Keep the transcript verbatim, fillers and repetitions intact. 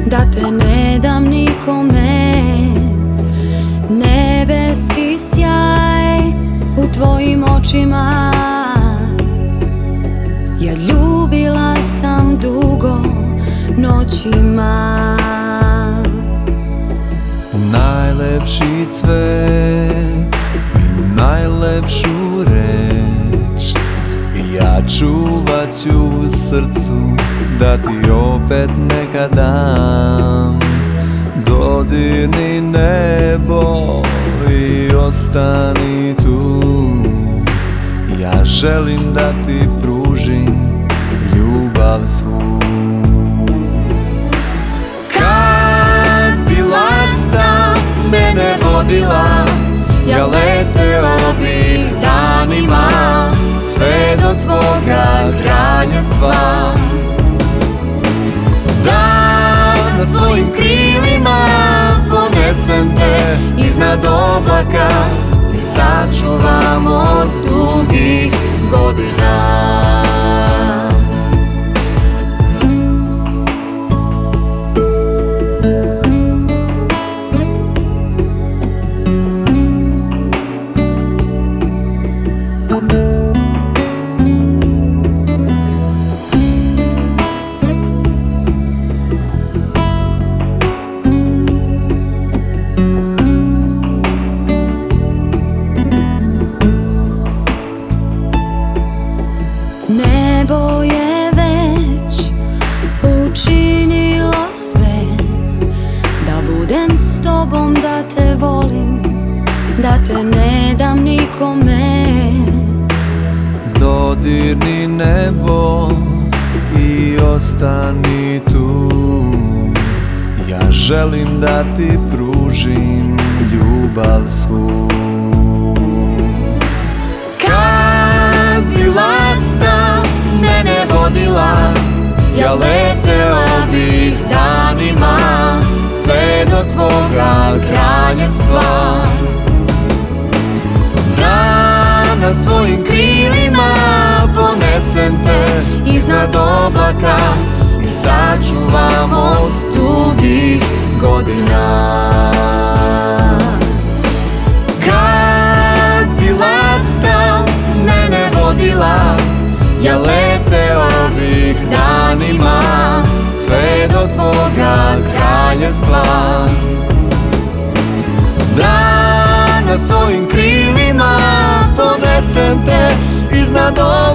da te ne dam nikome. Nebeski sjaj u tvojim očima, ja ljubila sam dugo noćima. Najlepši cvet, najlepšu reč ja čuvat ću u srcu, da ti opet nekad dam. Dodirni nebo i ostani tu, ja želim da ti pružim ljubav svu. Kad bi lasta mene vodila, ja letela bih danima sve do tvoga kraljevstva. Da na svojim krilima ponesem te iznad oblaka i sačuvam od dugih godina. Nebo je već učinilo sve da budem s tobom, da te volim, da te ne dam nikome. Dodirni nebo i ostani tu, ja želim da ti pružim ljubav svu. Kad bi lasta mene vodila, ja letela bih danima sve do tvoga kraljevstva. Da na svojim krilima ponesem te iznad oblaka i sačuvam od dugih godina. Kad bi lasta mene vodila, ja letela bih danima sve do tvoga kraljevstva. Da na svojim krilima ponesem te iznad oblaka